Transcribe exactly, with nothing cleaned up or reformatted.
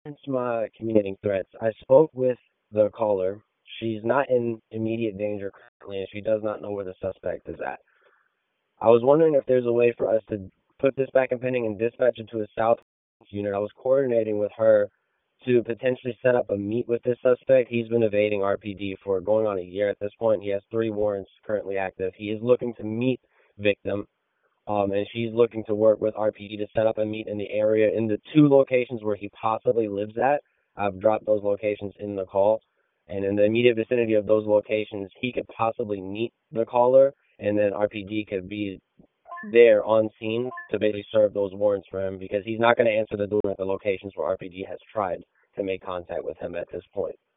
Since my communicating threats, I spoke with the caller. She's not in immediate danger currently, and she does not know where the suspect is at. I was wondering if there's a way for us to put this back in pending and dispatch it to a South unit. I was coordinating with her to potentially set up a meet with this suspect. He's been evading R P D for going on a year at this point. He has three warrants currently active. He is looking to meet victim, um, and she's looking to work with R P D to set up a meet in the area in the two locations where he possibly lives at. I've dropped those locations in the call, and in the immediate vicinity of those locations, he could possibly meet the caller, and then R P D could be there on scene to basically serve those warrants for him because he's not going to answer the door at the locations where R P D has tried to make contact with him at this point.